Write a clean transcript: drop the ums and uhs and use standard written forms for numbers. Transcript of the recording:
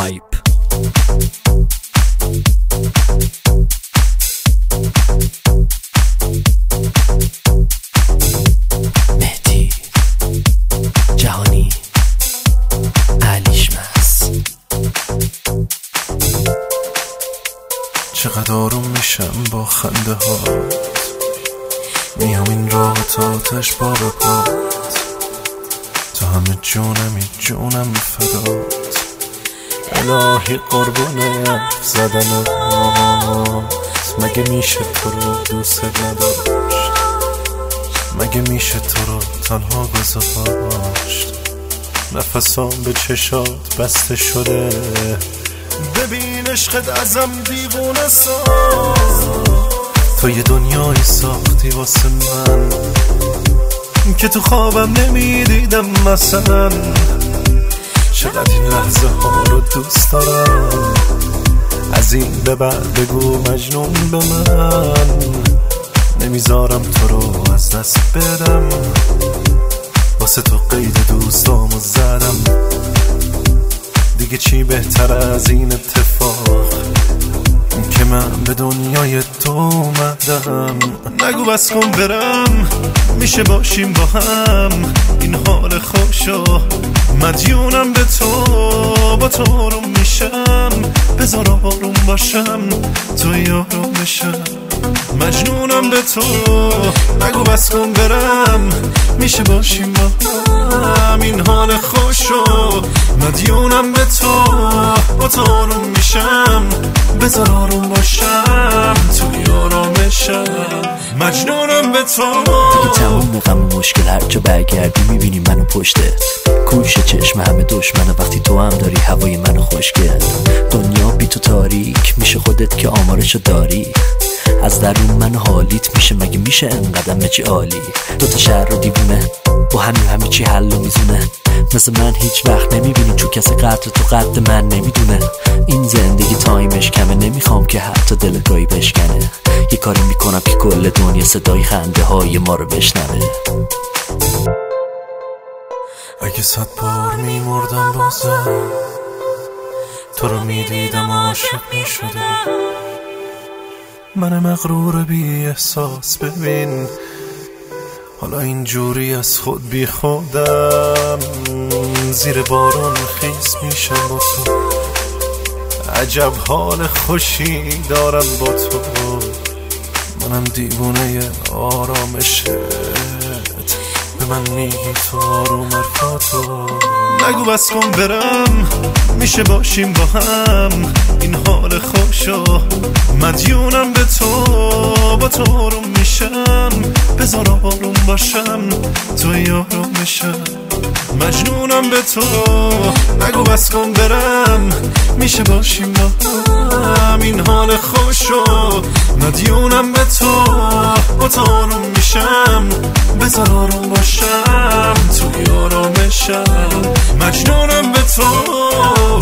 وایب. مهدی جهانی علیش مس. چقدر آروم میشم با خنده هات، میام این راه تا آتش پا به پات، تو همه جونم فدات. الهی قربونه حرف زدنات، مگه میشه تو رو دوست نداشت؟ مگه میشه تو رو تنها گذاشت؟ نفسام به چشات بسته شده، ببین عشقت ازم دیوونه ساز. تو یه دنیایی ساختی واسه من که تو خوابم نمیدیدم مثلا. چقدر این لحظه ها رو دوست دارم، از این به بعد بگو مجنون به من. نمیذارم تو رو از دست بدم، واسه تو قید دوستامو زدم. دیگه چی بهتر از این اتفاق که من به دنیای تو اومدم. نگو بس کن برم، میشه باشیم با هم، این حال خوشو مدیونم به تو. با تو آروم میشم، بذار آروم باشم، تو یارو میشم، مجنونم به تو. نگو بس کن برم، میشه باشیم با هم، این حال خوشو مدیونم به تو. با تو آروم میشم، بذار آروم باشم، تو یارمشم، مجنونم به تو. دیگه تمام غم و مشکل هر جا برگردی میبینی منو پشتت. کوش چشم همه دشمنه وقتی تو هم داری هوای منو خوشگل. دنیا بی تو تاریک میشه، خودت که آمارشو داری. از درون من حالیت میشه، مگه میشه انقدر چی عالی. دوتا شهر رو دیوونه با همه چی حل و میزونه. مثل من هیچ وقت نمیبینی، چون کسی قدر تو قد من نمیدونه. این زندگی تایمش کمه، نمیخوام که حتی دلگاهی بشکنه. یه کاری میکنم که کل دنیا صدای خنده های ما رو بشنوه. اگه 100 بار میمردم بازم، تو رو میدیدم عاشق میشدم. من مغرور بی احساس ببین، حالا اینجوری از خود بی خودم. زیر بارون خیس میشم با تو، عجب حال خوشی دارم با تو. منم دیوونه آرامشت، به من میگی تو آروم حرفاتو. نگو بس کن برم، میشه باشیم با هم، این حال خوشو مدیونم به تو. با تو آروم میشم، بذار آروم باشم، تو یارو میشم، مجنونم به تو. نگو بس کن برم، میشه باشیم با هم، این حال خوشو مدیونم به تو. با تو آروم میشم، بذار آروم باشم، تو یارو میشم، مجنونم به تو.